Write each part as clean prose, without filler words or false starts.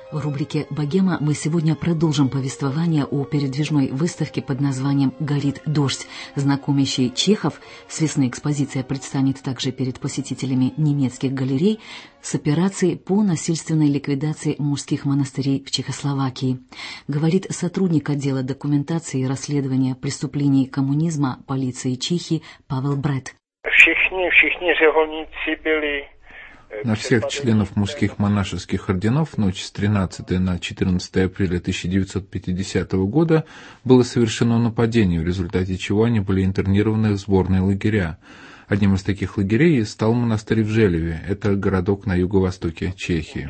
В рубрике «Богема» мы сегодня продолжим повествование о передвижной выставке под названием «Горит дождь», знакомящий чехов. С весны экспозиция предстанет также перед посетителями немецких галерей с операцией по насильственной ликвидации мужских монастырей в Чехословакии. Говорит сотрудник отдела документации и расследования преступлений коммунизма полиции Чехии Павел Брет. Všichni řeholníci byli. На всех членов мужских монашеских орденов в ночь с 13 на 14 апреля 1950 года было совершено нападение, в результате чего они были интернированы в сборные лагеря. Одним из таких лагерей стал монастырь в Желеве, это городок на юго-востоке Чехии.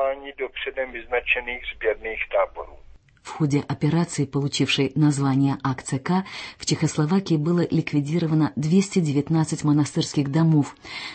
В ходе операции, получившей название «Акция-К», в Чехословакии было ликвидировано 219 монастырских домов.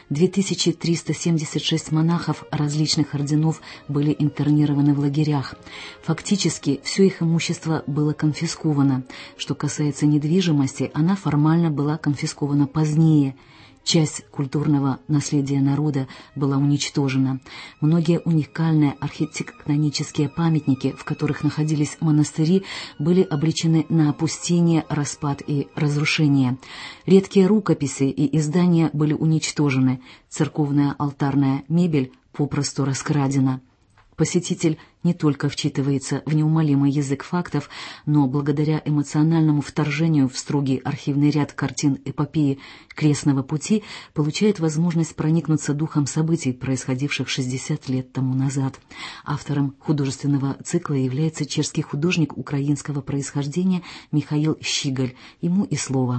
2376 монахов различных орденов были интернированы в лагерях. Фактически, все их имущество было конфисковано. Что касается недвижимости, она формально была конфискована позднее. Часть культурного наследия народа была уничтожена. Многие уникальные архитектонические памятники, в которых находились монастыри, были обречены на опустение, распад и разрушение. Редкие рукописи и издания были уничтожены. Церковная алтарная мебель попросту раскрадена. Посетитель не только вчитывается в неумолимый язык фактов, но благодаря эмоциональному вторжению в строгий архивный ряд картин эпопеи «Крестного пути» получает возможность проникнуться духом событий, происходивших 60 лет тому назад. Автором художественного цикла является чешский художник украинского происхождения Михаил Щигаль. Ему и слово.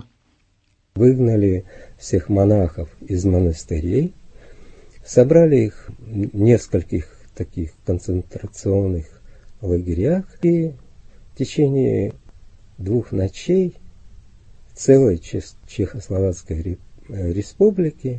Выгнали всех монахов из монастырей, собрали их в нескольких таких концентрационных лагерях, и в течение 2 ночей целой Чехословацкой республики,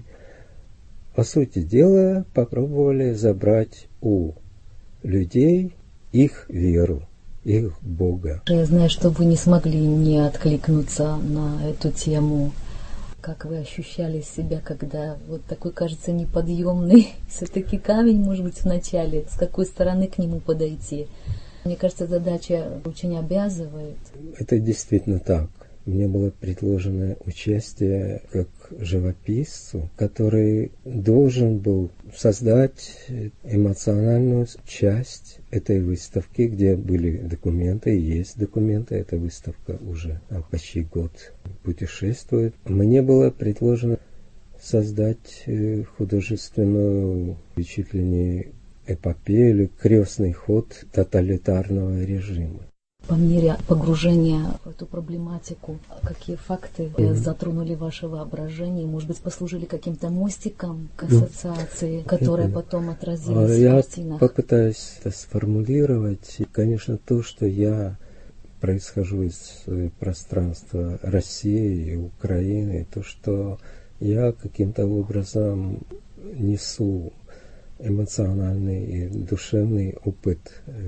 по сути дела, попробовали забрать у людей их веру, их Бога. Я знаю, что вы не смогли не откликнуться на эту тему. Как вы ощущали себя, когда вот такой, кажется, неподъемный все-таки камень, может быть, вначале, с какой стороны к нему подойти? Мне кажется, задача очень обязывает. Это действительно так. Мне было предложено участие как живописцу, который должен был создать эмоциональную часть этой выставки, где были документы, и есть документы. Эта выставка уже почти год путешествует. Мне было предложено создать художественную, чуть ли не эпопею или крестный ход тоталитарного режима. По мере погружения в эту проблематику, какие факты затронули ваше воображение, может быть, послужили каким-то мостиком к ассоциации, которая потом отразилась в картинах? Я попытаюсь это сформулировать. И, конечно, то, что я происхожу из пространства России и Украины, то, что я каким-то образом несу эмоциональный и душевный опыт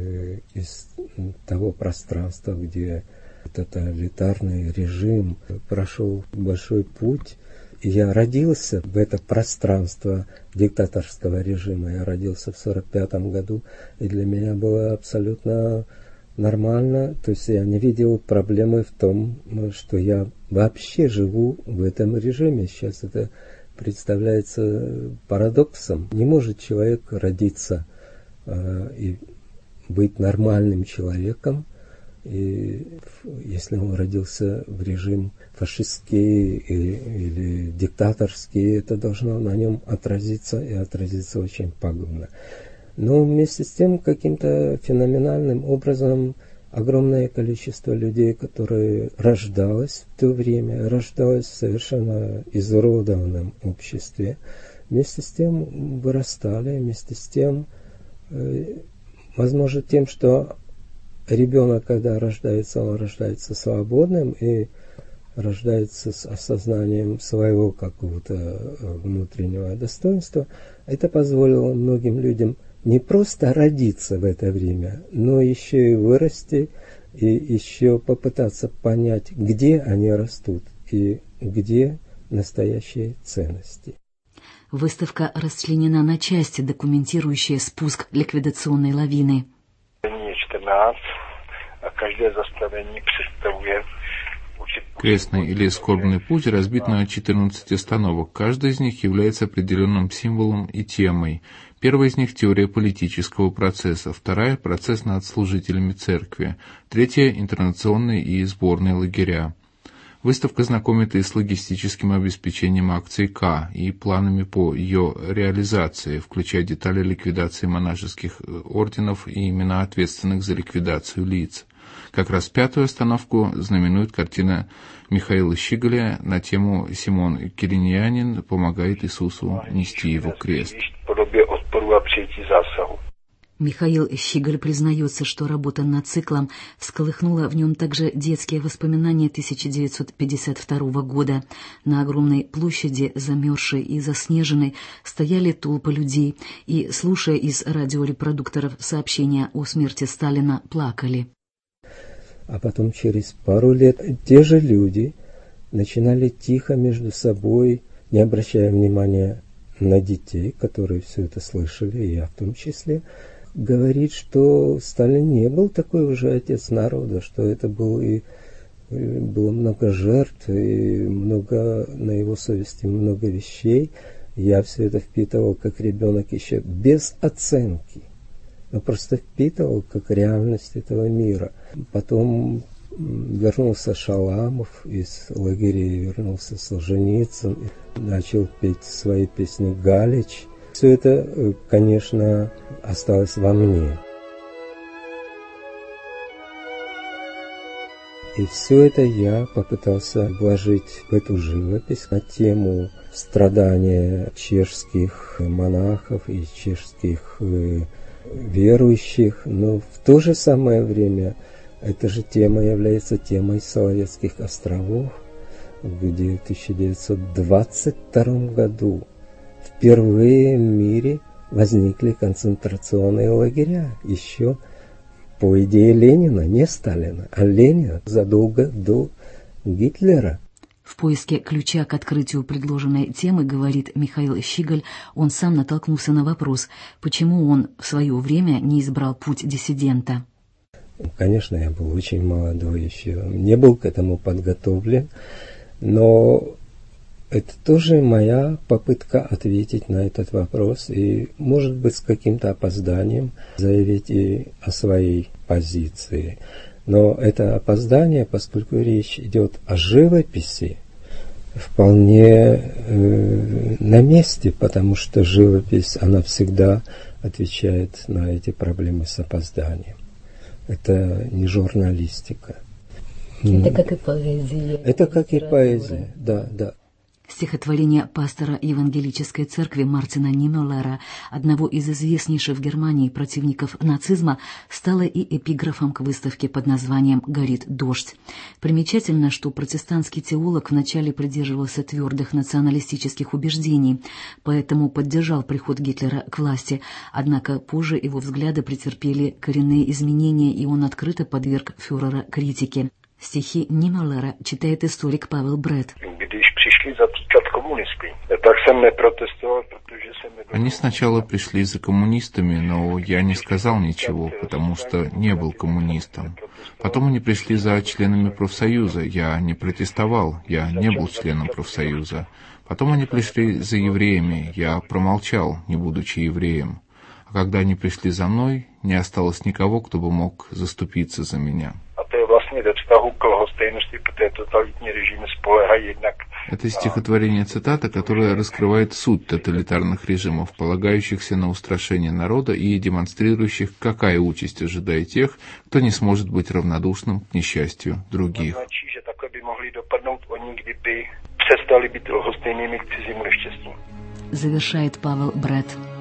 из того пространства, где тоталитарный режим прошел большой путь. И я родился в это пространство диктаторского режима. Я родился в 1945 году, и для меня было абсолютно нормально. То есть я не видел проблемы в том, что я вообще живу в этом режиме. Сейчас это представляется парадоксом. Не может человек родиться и быть нормальным человеком, и если он родился в режим фашистский или диктаторский, это должно на нем отразиться, и отразиться очень пагубно. Но вместе с тем каким-то феноменальным образом огромное количество людей, которые рождалось в то время, рождалось в совершенно изуродованном обществе, вместе с тем вырастали, вместе с тем, возможно, тем, что ребенок, когда рождается, он рождается свободным и рождается с осознанием своего какого-то внутреннего достоинства, это позволило многим людям не просто родиться в это время, но еще и вырасти, и еще попытаться понять, где они растут и где настоящие ценности. Выставка расчленена на части, документирующие спуск ликвидационной лавины. 14 a každé zastavení představuje Крестный или скорбный путь разбит на 14 остановок. Каждая из них является определенным символом и темой. Первая из них – теория политического процесса, вторая – процесс над служителями церкви, третья – интернационные и сборные лагеря. Выставка знакомит и с логистическим обеспечением акции К и планами по ее реализации, включая детали ликвидации монашеских орденов и имена ответственных за ликвидацию лиц. Как раз пятую остановку знаменует картина Михаила Щиголя на тему «Симон Кириньянин помогает Иисусу нести его крест». Михаил Щиголь признается, что работа над циклом всколыхнула в нем также детские воспоминания 1952 года. На огромной площади, замерзшей и заснеженной, стояли толпы людей и, слушая из радиорепродукторов сообщения о смерти Сталина, плакали. А потом через пару лет те же люди начинали тихо между собой, не обращая внимания на детей, которые все это слышали, и я в том числе, говорить, что Сталин не был такой уже отец народа, что это было много жертв, и много на его совести, много вещей. Я все это впитывал как ребенок еще без оценки. Но просто впитывал как реальность этого мира. Потом вернулся Шаламов из лагерей, вернулся Солженицын, начал петь свои песни Галич. Все это, конечно, осталось во мне. И все это я попытался вложить в эту живопись на тему страдания чешских монахов и чешских верующих, но в то же самое время эта же тема является темой Соловецких островов, где в 1922 году впервые в мире возникли концентрационные лагеря. Еще по идее Ленина, не Сталина, а Ленина задолго до Гитлера. В поиске ключа к открытию предложенной темы, говорит Михаил Щиголь, он сам натолкнулся на вопрос, почему он в свое время не избрал путь диссидента. Конечно, я был очень молодой еще, не был к этому подготовлен, но это тоже моя попытка ответить на этот вопрос и, может быть, с каким-то опозданием заявить и о своей позиции. Но это опоздание, поскольку речь идет о живописи, вполне на месте, потому что живопись, она всегда отвечает на эти проблемы с опозданием. Это не журналистика. Это как и поэзия. Это как и поэзия, да. Стихотворение пастора Евангелической церкви Мартина Нимеллера, одного из известнейших в Германии противников нацизма, стало и эпиграфом к выставке под названием «Горит дождь». Примечательно, что протестантский теолог вначале придерживался твердых националистических убеждений, поэтому поддержал приход Гитлера к власти, однако позже его взгляды претерпели коренные изменения, и он открыто подверг фюрера критике. Стихи Нимеллера читает историк Павел Бред. Они сначала пришли за коммунистами, но я не сказал ничего, потому что не был коммунистом. Потом они пришли за членами профсоюза, я не протестовал, я не был членом профсоюза. Потом они пришли за евреями, я промолчал, не будучи евреем. А когда они пришли за мной, не осталось никого, кто бы мог заступиться за меня. Это стихотворение цитата, которое раскрывает суть тоталитарных режимов, полагающихся на устрашение народа и демонстрирующих, какая участь ожидает тех, кто не сможет быть равнодушным к несчастью других. Завершает Павел Бред.